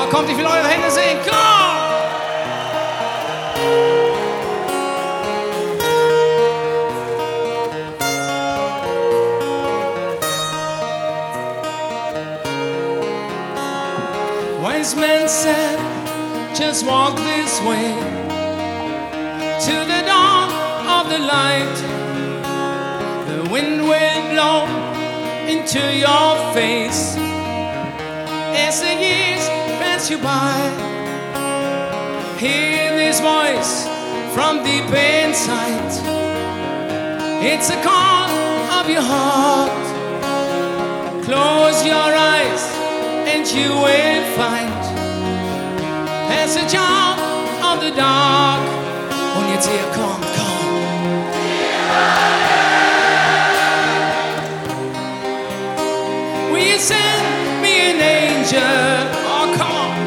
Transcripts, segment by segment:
Kommt, ich will eure Hände sehen. Komm! Wise men said, just walk this way to the dawn of the light. The wind will blow into your face as the years pass you by. Hear this voice from deep inside. It's a call of your heart. Close your eyes and you will find there's a charm of the dark. Und jetzt hier, komm, komm. Will you send me an angel? Oh, come on.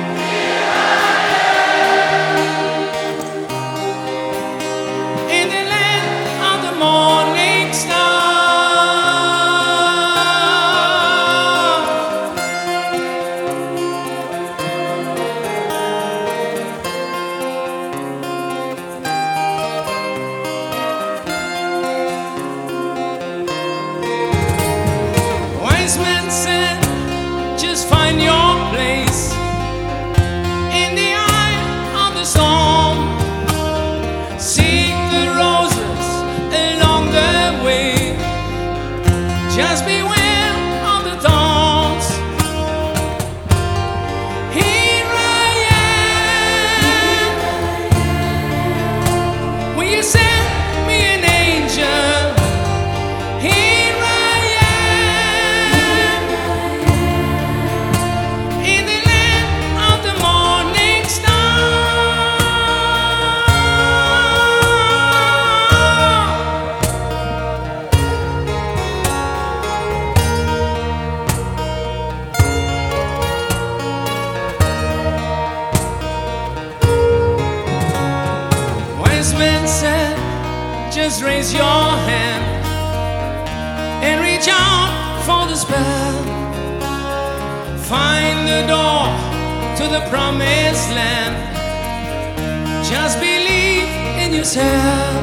In the land of the morning star. Men said, just find your place in the eye of the storm. Seek the roses along the way. Just beware of the thorns. Here I am. Will you send me an angel? Here men said, just raise your hand and reach out for the spell. Find the door to the promised land. Just believe in yourself.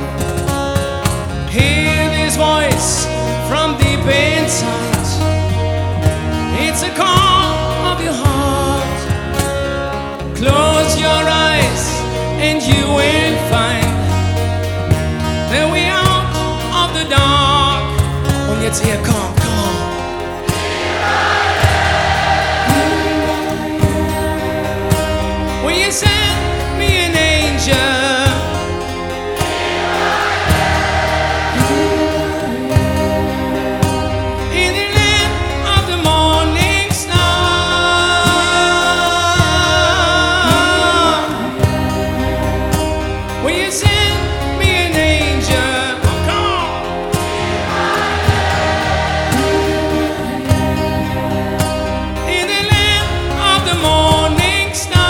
Hear this voice from deep inside. It's a call of your heart. Close your eyes and you will find the way out of the dark. Und jetzt hier, komm, komm. Will you send me an angel? In the land of the morning star. Will you send me an angel? Oh, come on. In the land of the morning star.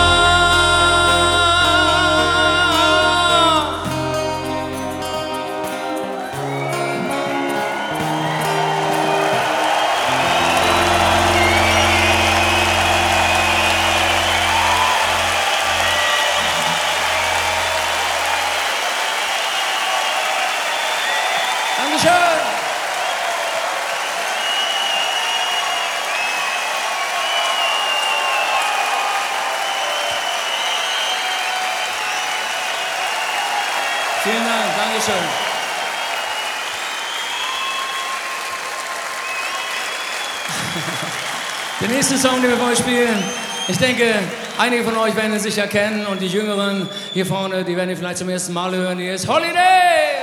Dankeschön. Vielen Dank, Dankeschön. Der nächste Song, den wir für euch spielen, ich denke, einige von euch werden ihn sicher kennen und die Jüngeren hier vorne, die werden ihn vielleicht zum ersten Mal hören. Hier ist Holiday!